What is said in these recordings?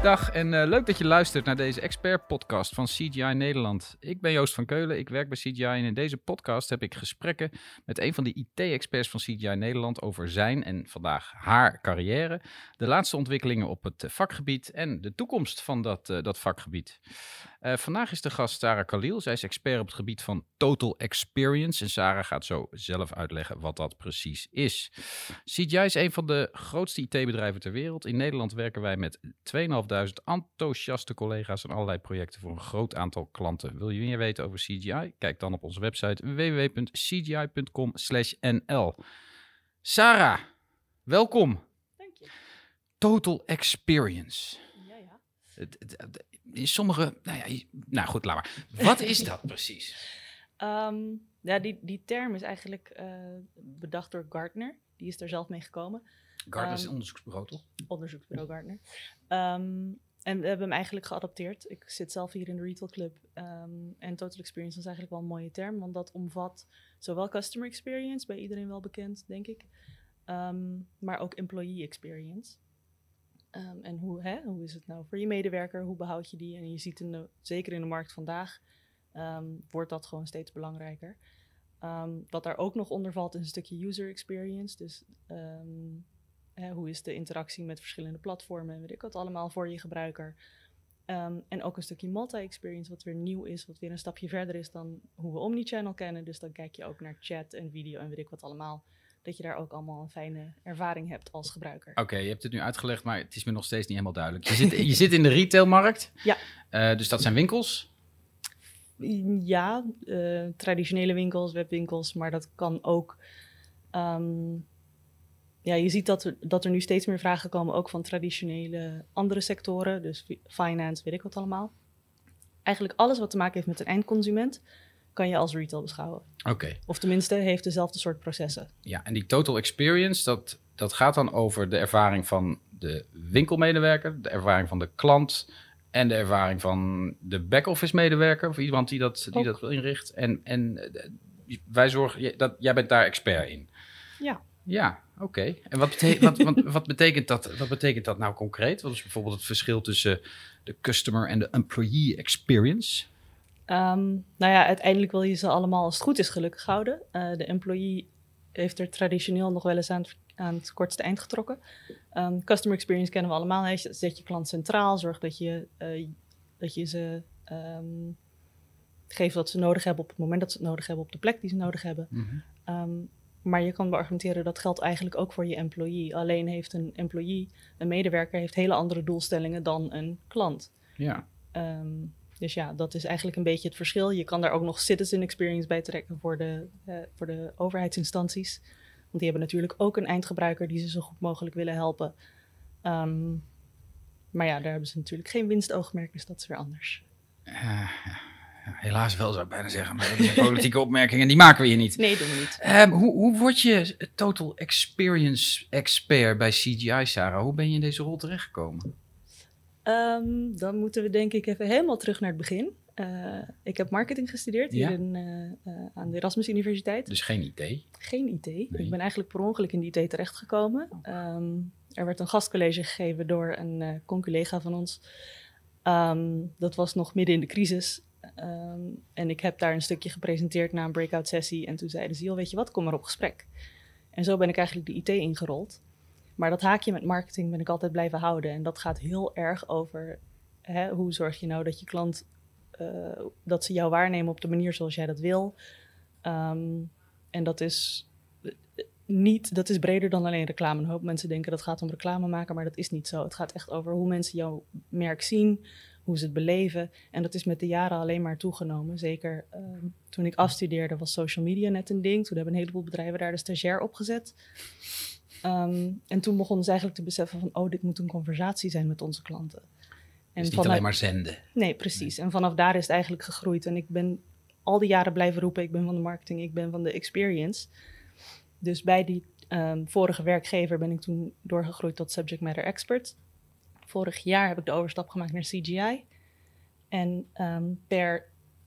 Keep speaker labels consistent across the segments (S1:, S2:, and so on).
S1: Dag en leuk dat je luistert naar deze expert-podcast van CGI Nederland. Ik ben Joost van Keulen, ik werk bij CGI en in deze podcast heb ik gesprekken met een van de IT-experts van CGI Nederland over zijn en vandaag haar carrière, de laatste ontwikkelingen op het vakgebied en de toekomst van dat vakgebied. Vandaag is de gast Sarah Khalil. Zij is expert op het gebied van Total Experience en Sarah gaat zo zelf uitleggen wat dat precies is. CGI is een van de grootste IT-bedrijven ter wereld. In Nederland werken wij met 2.500 enthousiaste collega's en allerlei projecten voor een groot aantal klanten. Wil je meer weten over CGI? Kijk dan op onze website www.cgi.com/nl. Sarah, welkom.
S2: Dank je.
S1: Total Experience.
S2: Ja.
S1: In sommige... Nou goed, laat maar. Wat is dat precies?
S2: Die term is eigenlijk bedacht door Gartner. Die is er zelf mee gekomen.
S1: Gartner is een onderzoeksbureau, toch?
S2: Onderzoeksbureau Gartner. En we hebben hem eigenlijk geadapteerd. Ik zit zelf hier in de Retail Club. En Total Experience is eigenlijk wel een mooie term. Want dat omvat zowel customer experience, bij iedereen wel bekend, denk ik. Maar ook employee experience. En hoe is het nou voor je medewerker? Hoe behoud je die? En je ziet zeker in de markt vandaag wordt dat gewoon steeds belangrijker. Wat daar ook nog onder valt is een stukje user experience. Dus hoe is de interactie met verschillende platformen en weet ik wat allemaal voor je gebruiker. En ook een stukje multi-experience wat weer nieuw is, wat weer een stapje verder is dan hoe we omnichannel kennen. Dus dan kijk je ook naar chat en video en weet ik wat allemaal. Dat je daar ook allemaal een fijne ervaring hebt als gebruiker.
S1: Oké, je hebt het nu uitgelegd, maar het is me nog steeds niet helemaal duidelijk. Je zit in de retailmarkt.
S2: Ja.
S1: Dus dat zijn winkels?
S2: Ja, traditionele winkels, webwinkels, maar dat kan ook... je ziet dat er nu steeds meer vragen komen, ook van traditionele andere sectoren. Dus finance, weet ik wat allemaal. Eigenlijk alles wat te maken heeft met een eindconsument kan je als retail beschouwen.
S1: Oké.
S2: Of tenminste heeft dezelfde soort processen.
S1: Ja, en die total experience, dat gaat dan over de ervaring van de winkelmedewerker, de ervaring van de klant en de ervaring van de back-office medewerker of iemand die dat inricht. En wij zorgen, jij bent daar expert in.
S2: Ja.
S1: Ja, oké. En wat betekent dat nou concreet? Wat is bijvoorbeeld het verschil tussen de customer en de employee experience?
S2: Uiteindelijk wil je ze allemaal als het goed is gelukkig houden. De employee heeft er traditioneel nog wel eens aan het kortste eind getrokken. Customer experience kennen we allemaal. Hè? Zet je klant centraal, zorg dat je ze geeft wat ze nodig hebben op het moment dat ze het nodig hebben, op de plek die ze nodig hebben. Mm-hmm. Maar je kan beargumenteren dat geldt eigenlijk ook voor je employee. Alleen heeft een employee, een medewerker, heeft hele andere doelstellingen dan een klant.
S1: Ja.
S2: Dus ja, dat is eigenlijk een beetje het verschil. Je kan daar ook nog citizen experience bij trekken voor de overheidsinstanties. Want die hebben natuurlijk ook een eindgebruiker die ze zo goed mogelijk willen helpen. Maar ja, daar hebben ze natuurlijk geen winstoogmerk, dus dat is weer anders.
S1: Helaas wel, zou ik bijna zeggen. Maar die politieke opmerkingen, die maken we hier niet.
S2: Nee, doen we niet.
S1: Hoe word je Total Experience expert bij CGI, Sarah? Hoe ben je in deze rol terechtgekomen?
S2: Dan moeten we denk ik even helemaal terug naar het begin. Ik heb marketing gestudeerd hier aan de Erasmus Universiteit.
S1: Dus geen IT? Geen
S2: IT. Nee. Ik ben eigenlijk per ongeluk in de IT terechtgekomen. Er werd een gastcollege gegeven door een conculega van ons. Dat was nog midden in de crisis. En ik heb daar een stukje gepresenteerd na een breakout sessie. En toen zeiden ze, weet je wat, kom maar op gesprek. En zo ben ik eigenlijk de IT ingerold. Maar dat haakje met marketing ben ik altijd blijven houden. En dat gaat heel erg over hoe zorg je nou dat je klant, dat ze jou waarnemen op de manier zoals jij dat wil. En dat is breder dan alleen reclame. Een hoop mensen denken dat het gaat om reclame maken, maar dat is niet zo. Het gaat echt over hoe mensen jouw merk zien, hoe ze het beleven. En dat is met de jaren alleen maar toegenomen. Zeker toen ik afstudeerde was social media net een ding. Toen hebben een heleboel bedrijven daar de stagiair opgezet. En toen begonnen ze eigenlijk te beseffen van, dit moet een conversatie zijn met onze klanten. En
S1: dus niet alleen maar zenden.
S2: Nee, precies. Nee. En vanaf daar is het eigenlijk gegroeid. En ik ben al die jaren blijven roepen, ik ben van de marketing, ik ben van de experience. Dus bij die vorige werkgever ben ik toen doorgegroeid tot subject matter expert. Vorig jaar heb ik de overstap gemaakt naar CGI. En per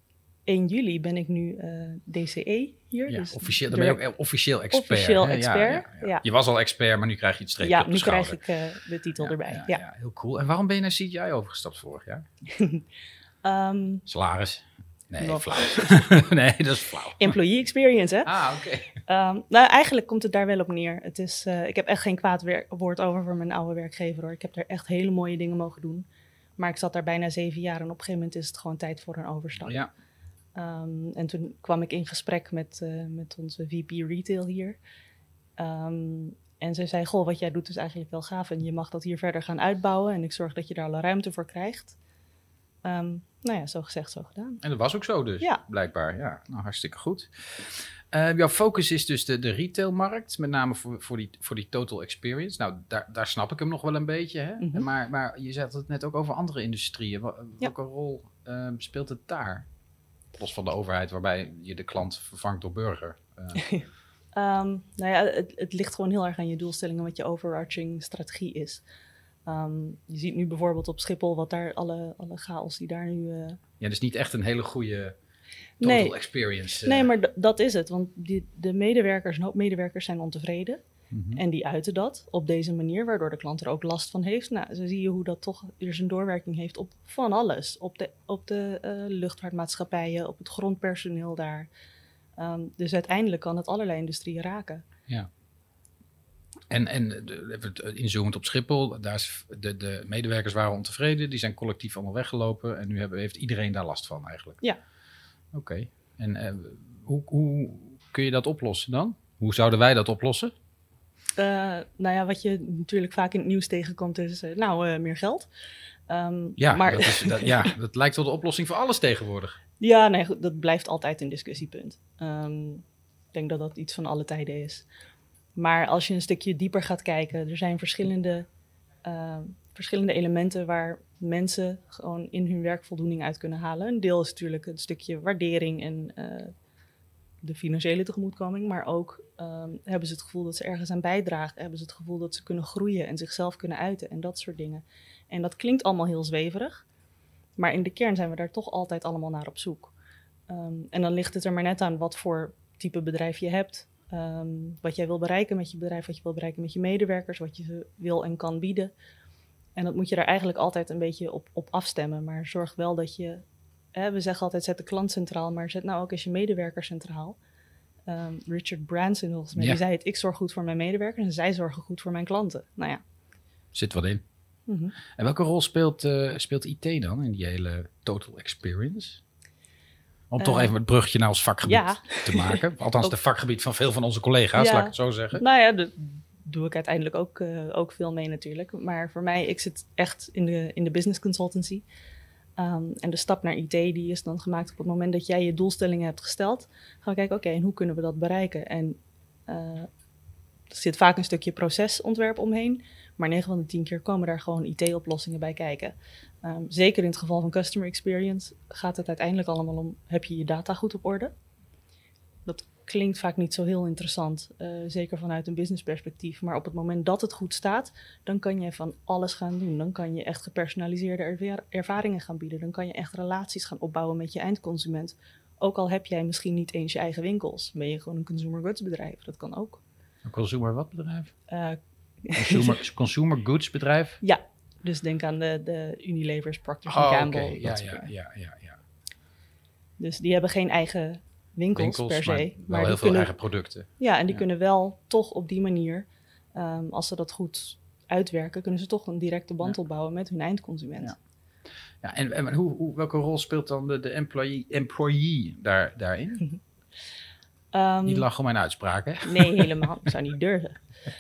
S2: 1 juli ben ik nu DCE hier.
S1: Ja,
S2: dus
S1: officieel, dan ben je ook officieel expert.
S2: Officieel
S1: hè?
S2: expert,
S1: Ja.
S2: ja.
S1: Je was al expert, maar nu krijg je het streepje op de
S2: nu
S1: schouder.
S2: krijg ik de titel erbij. Ja.
S1: Heel cool. En waarom ben je naar CGI overgestapt vorig jaar? Salaris? Nee,
S2: Wel.
S1: flauw. Nee, dat is flauw.
S2: Employee experience, hè?
S1: Oké.
S2: Nou, eigenlijk komt het daar wel op neer. Het is, ik heb echt geen kwaad woord over voor mijn oude werkgever, hoor. Ik heb daar echt hele mooie dingen mogen doen. Maar ik zat daar bijna 7 jaar en op een gegeven moment is het gewoon tijd voor een overstap.
S1: Ja.
S2: En toen kwam ik in gesprek met onze VP Retail hier. En ze zei, goh, wat jij doet is eigenlijk wel gaaf en je mag dat hier verder gaan uitbouwen en ik zorg dat je daar alle ruimte voor krijgt. Nou ja, zo gezegd, zo gedaan.
S1: En dat was ook zo dus,
S2: Ja.
S1: blijkbaar. Ja, nou, hartstikke goed. Jouw focus is dus de retailmarkt, met name voor die total experience. Nou, daar snap ik hem nog wel een beetje. Hè?
S2: Mhm.
S1: Maar je zegt het net ook over andere industrieën. Welke rol speelt het daar? Los van de overheid, waarbij je de klant vervangt door burger.
S2: Nou ja, het ligt gewoon heel erg aan je doelstellingen wat je overarching strategie is. Je ziet nu bijvoorbeeld op Schiphol wat daar alle chaos die daar nu...
S1: Ja, dus niet echt een hele goede total experience.
S2: Nee, maar dat is het. Want de medewerkers, een hoop medewerkers zijn ontevreden.
S1: Mhm.
S2: En die uiten dat op deze manier, waardoor de klant er ook last van heeft. Nou, zo zie je hoe dat toch weer zijn doorwerking heeft op van alles. Op de luchtvaartmaatschappijen, op het grondpersoneel daar. Dus uiteindelijk kan het allerlei industrieën raken.
S1: Ja. En even inzoomend op Schiphol, daar is de medewerkers waren ontevreden, die zijn collectief allemaal weggelopen en nu heeft iedereen daar last van eigenlijk.
S2: Ja.
S1: Oké. En hoe kun je dat oplossen dan? Hoe zouden wij dat oplossen?
S2: Nou ja, wat je natuurlijk vaak in het nieuws tegenkomt is, meer geld.
S1: Dat lijkt wel de oplossing voor alles tegenwoordig.
S2: Ja, nee, goed, dat blijft altijd een discussiepunt. Ik denk dat dat iets van alle tijden is. Maar als je een stukje dieper gaat kijken, er zijn verschillende elementen waar mensen gewoon in hun werk voldoening uit kunnen halen. Een deel is natuurlijk een stukje waardering en de financiële tegemoetkoming, maar ook hebben ze het gevoel dat ze ergens aan bijdragen, hebben ze het gevoel dat ze kunnen groeien en zichzelf kunnen uiten en dat soort dingen. En dat klinkt allemaal heel zweverig, maar in de kern zijn we daar toch altijd allemaal naar op zoek. En dan ligt het er maar net aan wat voor type bedrijf je hebt, wat jij wil bereiken met je bedrijf, wat je wil bereiken met je medewerkers, wat je ze wil en kan bieden. En dat moet je daar eigenlijk altijd een beetje op afstemmen, maar zorg wel dat je... we zeggen altijd, zet de klant centraal, maar zet nou ook eens je medewerker centraal. Richard Branson, volgens mij, die zei het, ik zorg goed voor mijn medewerkers en zij zorgen goed voor mijn klanten. Nou ja.
S1: Zit wat in.
S2: Mm-hmm.
S1: En welke rol speelt IT dan in die hele total experience? Om toch even het bruggetje naar ons vakgebied te maken. Althans, het vakgebied van veel van onze collega's, laat ik het zo zeggen.
S2: Nou ja, daar doe ik uiteindelijk ook veel mee natuurlijk. Maar voor mij, ik zit echt in de business consultancy. En de stap naar IT die is dan gemaakt op het moment dat jij je doelstellingen hebt gesteld. Gaan we kijken, oké, en hoe kunnen we dat bereiken? En er zit vaak een stukje procesontwerp omheen. Maar 9 van de 10 keer komen daar gewoon IT-oplossingen bij kijken. Zeker in het geval van customer experience gaat het uiteindelijk allemaal om, heb je je data goed op orde? Dat klinkt vaak niet zo heel interessant, zeker vanuit een business perspectief. Maar op het moment dat het goed staat, dan kan je van alles gaan doen. Dan kan je echt gepersonaliseerde ervaringen gaan bieden. Dan kan je echt relaties gaan opbouwen met je eindconsument. Ook al heb jij misschien niet eens je eigen winkels. Ben je gewoon een consumer goods bedrijf, dat kan ook.
S1: Een consumer wat bedrijf? Consumer goods bedrijf?
S2: Ja, dus denk aan de Unilevers, Procter & Gamble.
S1: Okay. Ja.
S2: Dus die hebben geen eigen winkels per se.
S1: Maar heel veel eigen producten.
S2: Ja, en die kunnen wel toch op die manier, als ze dat goed uitwerken, kunnen ze toch een directe band opbouwen met hun eindconsument.
S1: Ja, en welke rol speelt dan de employee daarin? Niet lachen om mijn uitspraak, hè?
S2: Nee, helemaal. Ik zou niet durven.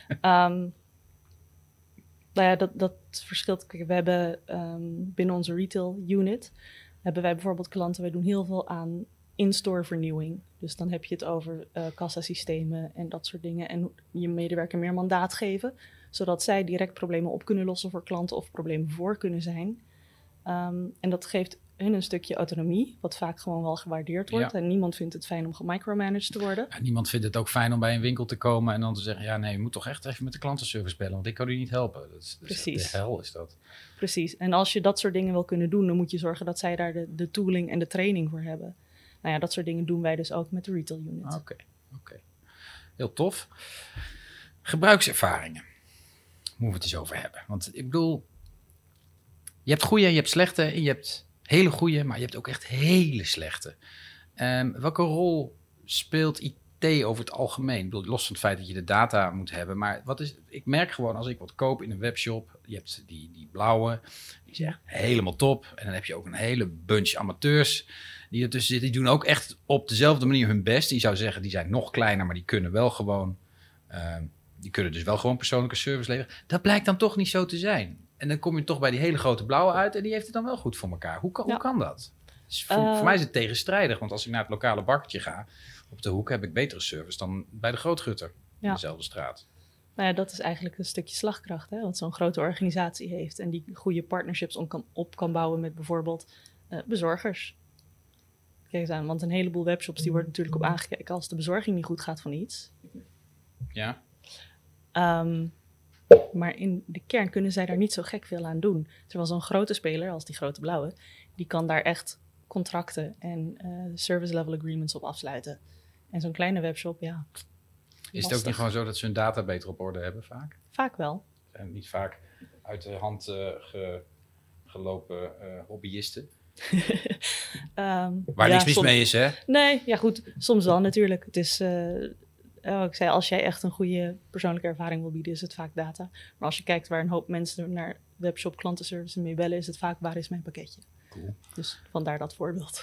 S2: Nou ja, dat verschilt. Kijk, we hebben binnen onze retail unit, hebben wij bijvoorbeeld klanten, wij doen heel veel aan in-store vernieuwing. Dus dan heb je het over kassasystemen en dat soort dingen. En je medewerker meer mandaat geven, zodat zij direct problemen op kunnen lossen voor klanten of problemen voor kunnen zijn. En dat geeft hun een stukje autonomie, wat vaak gewoon wel gewaardeerd wordt. Ja. En niemand vindt het fijn om gemicromanaged te worden.
S1: Ja, niemand vindt het ook fijn om bij een winkel te komen en dan te zeggen, ja nee, je moet toch echt even met de klantenservice bellen, want ik kan u niet helpen.
S2: Precies.
S1: De hel is dat.
S2: Precies. En als je dat soort dingen wil kunnen doen, dan moet je zorgen dat zij daar de tooling en de training voor hebben. Nou ja, dat soort dingen doen wij dus ook met de retail unit.
S1: Oké. Heel tof. Gebruikservaringen. Moeten we het eens over hebben. Want ik bedoel, je hebt goede, je hebt slechte en je hebt hele goede, maar je hebt ook echt hele slechte. Welke rol speelt IT over het algemeen? Ik bedoel, los van het feit dat je de data moet hebben, maar ik merk gewoon als ik wat koop in een webshop, je hebt die blauwe, die is echt helemaal top. En dan heb je ook een hele bunch amateurs die ertussen zitten. Die doen ook echt op dezelfde manier hun best. Die zou zeggen, die zijn nog kleiner, maar die kunnen wel gewoon, die kunnen dus wel gewoon persoonlijke service leveren. Dat blijkt dan toch niet zo te zijn. En dan kom je toch bij die hele grote blauwe uit en die heeft het dan wel goed voor elkaar. Hoe kan dat? Dus voor mij is het tegenstrijdig, want als ik naar het lokale bakkertje ga op de hoek, heb ik betere service dan bij de grootgutter in dezelfde straat.
S2: Nou ja, dat is eigenlijk een stukje slagkracht, hè, wat zo'n grote organisatie heeft en die goede partnerships op kan bouwen met bijvoorbeeld bezorgers. Kijk eens aan, want een heleboel webshops die worden natuurlijk op aangekeken als de bezorging niet goed gaat van iets.
S1: Ja.
S2: Maar in de kern kunnen zij daar niet zo gek veel aan doen. Terwijl zo'n grote speler, als die grote blauwe, die kan daar echt contracten en service level agreements op afsluiten. En zo'n kleine webshop, ja.
S1: Is het ook niet gewoon zo dat ze hun data beter op orde hebben vaak?
S2: Vaak wel.
S1: En niet vaak uit de hand gelopen hobbyisten? Waar niks mis mee is, hè?
S2: Nee, ja goed, soms wel natuurlijk. Het is, ik zei, als jij echt een goede persoonlijke ervaring wil bieden, is het vaak data. Maar als je kijkt waar een hoop mensen naar webshop klantenservice mee bellen, is het vaak, waar is mijn pakketje?
S1: Cool.
S2: Dus vandaar dat voorbeeld.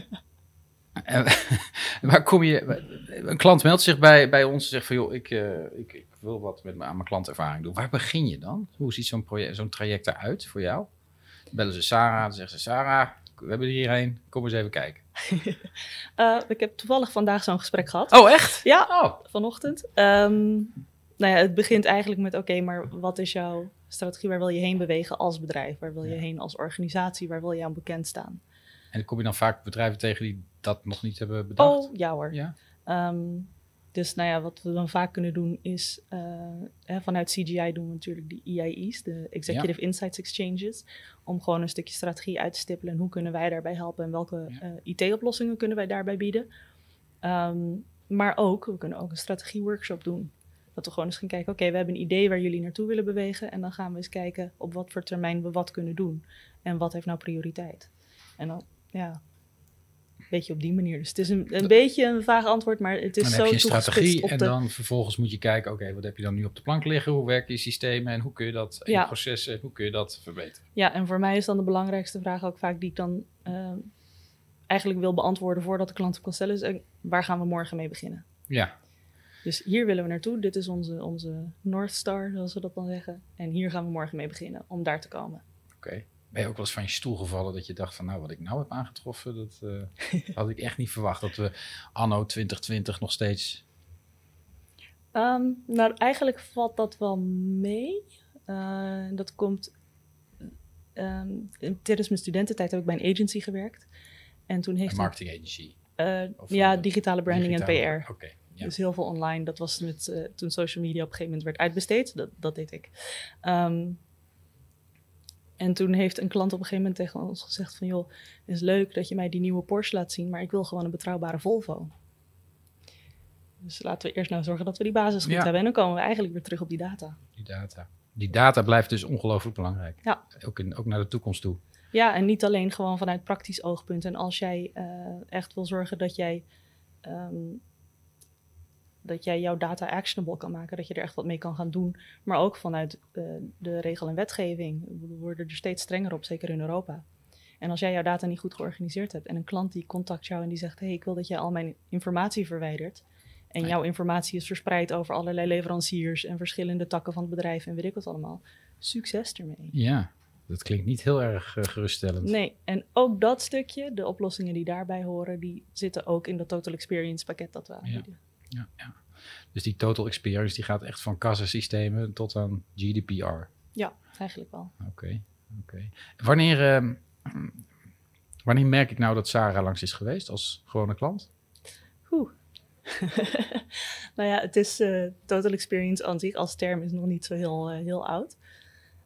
S1: Waar kom je? Een klant meldt zich bij ons en zegt van, joh, ik wil wat aan mijn klantervaring doen. Waar begin je dan? Hoe ziet zo'n traject eruit voor jou? Bellen ze Sarah, dan zeggen ze, Sarah, we hebben er hierheen, kom eens even kijken.
S2: Ik heb toevallig vandaag zo'n gesprek gehad.
S1: Oh, echt?
S2: Ja, vanochtend. Nou ja, het begint eigenlijk met, oké, maar wat is jouw strategie? Waar wil je heen bewegen als bedrijf? Waar wil je heen als organisatie? Waar wil je aan bekend staan?
S1: En kom je dan vaak bedrijven tegen die dat nog niet hebben bedacht?
S2: Oh, ja hoor.
S1: Ja?
S2: Dus nou ja, wat we dan vaak kunnen doen is, vanuit CGI doen we natuurlijk die EIE's, de Executive Insights Exchanges, om gewoon een stukje strategie uit te stippelen en hoe kunnen wij daarbij helpen en welke IT-oplossingen kunnen wij daarbij bieden. Maar ook, we kunnen ook een strategie-workshop doen. Dat we gewoon eens gaan kijken, oké, we hebben een idee waar jullie naartoe willen bewegen en dan gaan we eens kijken op wat voor termijn we wat kunnen doen. En wat heeft nou prioriteit. En dan, ja, een beetje op die manier. Dus het is een beetje een vaag antwoord, maar het is zo. Dan heb je een strategie
S1: en dan vervolgens moet je kijken, oké, wat heb je dan nu op de plank liggen? Hoe werken je systemen en hoe kun je dat in je processen, hoe kun je dat verbeteren?
S2: Ja, en voor mij is dan de belangrijkste vraag ook vaak die ik dan eigenlijk wil beantwoorden voordat de klant op kan stellen is, waar gaan we morgen mee beginnen?
S1: Ja.
S2: Dus hier willen we naartoe. Dit is onze North Star, zoals we dat dan zeggen. En hier gaan we morgen mee beginnen, om daar te komen.
S1: Oké. Ben je ook wel eens van je stoel gevallen dat je dacht van, nou, wat ik nou heb aangetroffen, dat had ik echt niet verwacht. Dat we anno 2020 nog steeds...
S2: Nou, eigenlijk valt dat wel mee. Dat komt... tijdens mijn studententijd heb ik bij een agency gewerkt. En toen heeft
S1: een marketing agency?
S2: Digitale branding en PR.
S1: Okay, ja.
S2: Dus heel veel online. Dat was toen social media op een gegeven moment werd uitbesteed. Dat deed ik. En toen heeft een klant op een gegeven moment tegen ons gezegd van, joh, het is leuk dat je mij die nieuwe Porsche laat zien, maar ik wil gewoon een betrouwbare Volvo. Dus laten we eerst nou zorgen dat we die basis goed hebben. En dan komen we eigenlijk weer terug op die data.
S1: Die data blijft dus ongelooflijk belangrijk.
S2: Ja.
S1: Ook naar de toekomst toe.
S2: Ja, en niet alleen gewoon vanuit praktisch oogpunt. En als jij echt wil zorgen dat jij jouw data actionable kan maken, dat je er echt wat mee kan gaan doen. Maar ook vanuit de regel en wetgeving. We worden er steeds strenger op, zeker in Europa. En als jij jouw data niet goed georganiseerd hebt en een klant die contact jou en die zegt, hey, ik wil dat jij al mijn informatie verwijdert. En jouw informatie is verspreid over allerlei leveranciers en verschillende takken van het bedrijf en weet ik wat allemaal. Succes ermee.
S1: Ja, dat klinkt niet heel erg geruststellend.
S2: Nee, en ook dat stukje, de oplossingen die daarbij horen, die zitten ook in dat Total Experience pakket dat we aanbieden.
S1: Ja. Dus die Total Experience die gaat echt van kassasystemen tot aan GDPR.
S2: Ja, eigenlijk wel.
S1: Oké. Wanneer merk ik nou dat Sarah langs is geweest als gewone klant?
S2: Nou ja, het is Total Experience aan zich als term is nog niet zo heel oud.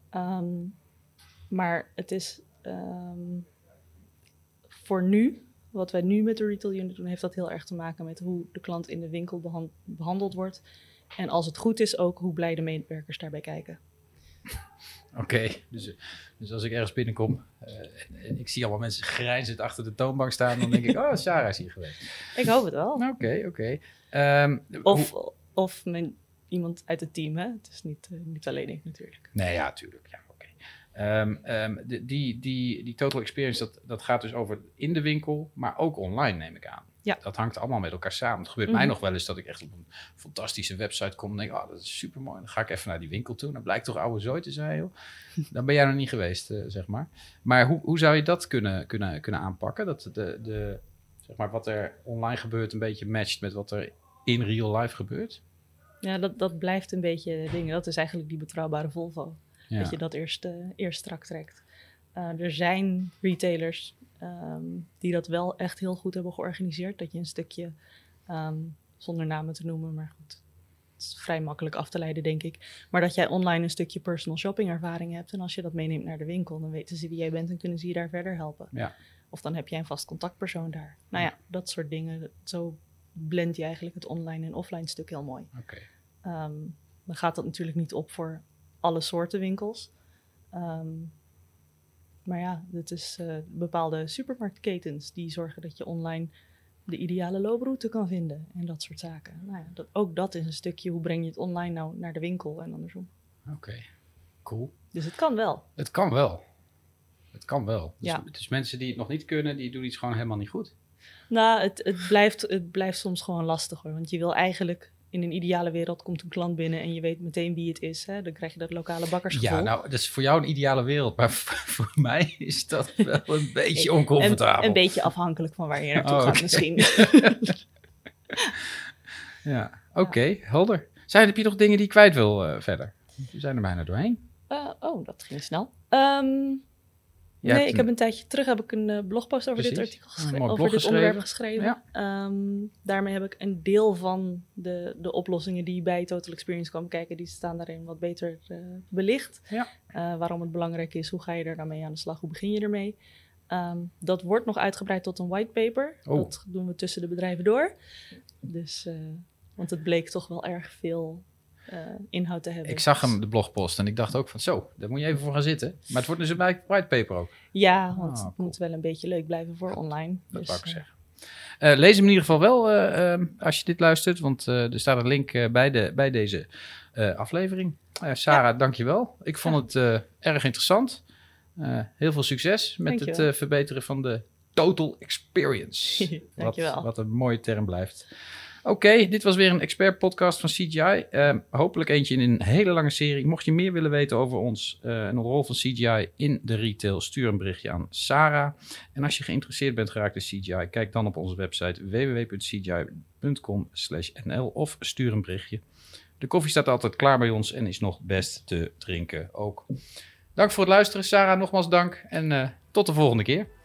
S2: Maar het is voor nu Wat wij nu met de retail unit doen, heeft dat heel erg te maken met hoe de klant in de winkel behandeld wordt. En als het goed is ook, hoe blij de medewerkers daarbij kijken.
S1: Oké, dus als ik ergens binnenkom en ik zie allemaal mensen grijnzend achter de toonbank staan, dan denk ik, oh, Sarah is hier geweest.
S2: Ik hoop het wel.
S1: Oké.
S2: Of iemand uit het team, hè? Het is niet alleen ik natuurlijk.
S1: Nee, ja, tuurlijk. Ja, oké. Die total experience, dat gaat dus over in de winkel, maar ook online, neem ik aan.
S2: Ja.
S1: Dat hangt allemaal met elkaar samen. Het gebeurt mij nog wel eens dat ik echt op een fantastische website kom en denk, oh, dat is super mooi. Dan ga ik even naar die winkel toe. Dan blijkt toch oude zooi te zijn, joh. Dan ben jij nog niet geweest, zeg maar. Maar hoe zou je dat kunnen aanpakken? Dat zeg maar, wat er online gebeurt een beetje matcht met wat er in real life gebeurt?
S2: Ja, dat blijft een beetje dingen. Dat is eigenlijk die betrouwbare Volvo.
S1: Ja.
S2: Dat je dat eerst strak trekt. Er zijn retailers die dat wel echt heel goed hebben georganiseerd. Dat je een stukje, zonder namen te noemen, maar goed, het is vrij makkelijk af te leiden, denk ik. Maar dat jij online een stukje personal shopping ervaring hebt. En als je dat meeneemt naar de winkel, dan weten ze wie jij bent en kunnen ze je daar verder helpen.
S1: Ja.
S2: Of dan heb jij een vast contactpersoon daar. Nou ja, dat soort dingen. Zo blend je eigenlijk het online en offline stuk heel mooi.
S1: Oké.
S2: Dan gaat dat natuurlijk niet op voor alle soorten winkels. Maar ja, het is bepaalde supermarktketens die zorgen dat je online de ideale looproute kan vinden en dat soort zaken. Nou ja, ook dat is een stukje, hoe breng je het online nou naar de winkel en andersom.
S1: Oké, cool.
S2: Dus het kan wel.
S1: Het kan wel. Dus,
S2: Ja.
S1: dus mensen die het nog niet kunnen, die doen iets gewoon helemaal niet goed.
S2: Nou, het blijft soms gewoon lastig hoor, want je wil eigenlijk... In een ideale wereld komt een klant binnen en je weet meteen wie het is. Hè? Dan krijg je dat lokale bakkersgevoel.
S1: Ja, nou, dat is voor jou een ideale wereld. Maar voor mij is dat wel een beetje oncomfortabel.
S2: Een beetje afhankelijk van waar je naartoe gaat misschien.
S1: Ja, oké, helder. Heb je nog dingen die je kwijt wil verder? We zijn er bijna doorheen.
S2: Dat ging snel. Ik heb een tijdje terug een blogpost over dit artikel geschreven, over dit onderwerp geschreven. Ja. Daarmee heb ik een deel van de oplossingen die bij Total Experience kwamen kijken, die staan daarin wat beter belicht.
S1: Ja.
S2: Waarom het belangrijk is, hoe ga je er dan mee aan de slag, hoe begin je ermee? Dat wordt nog uitgebreid tot een whitepaper. Oh. Dat doen we tussen de bedrijven door. Dus, want het bleek toch wel erg veel inhoud te hebben.
S1: Ik zag hem, de blogpost, en ik dacht ook van zo, daar moet je even voor gaan zitten. Maar het wordt dus een whitepaper ook.
S2: Ja, want het moet wel een beetje leuk blijven voor online.
S1: Dat wou ik zeggen. Lees hem in ieder geval wel als je dit luistert, want er staat een link bij deze aflevering. Sarah, dank je wel. Ik vond het erg interessant. Heel veel succes met het verbeteren van de Total Experience.
S2: Dankjewel.
S1: Wat een mooie term blijft. Oké, dit was weer een expert-podcast van CGI. Hopelijk eentje in een hele lange serie. Mocht je meer willen weten over ons en de rol van CGI in de retail, stuur een berichtje aan Sarah. En als je geïnteresseerd bent geraakt in CGI, kijk dan op onze website www.cgi.com/nl of stuur een berichtje. De koffie staat altijd klaar bij ons en is nog best te drinken ook. Dank voor het luisteren, Sarah. Nogmaals dank en tot de volgende keer.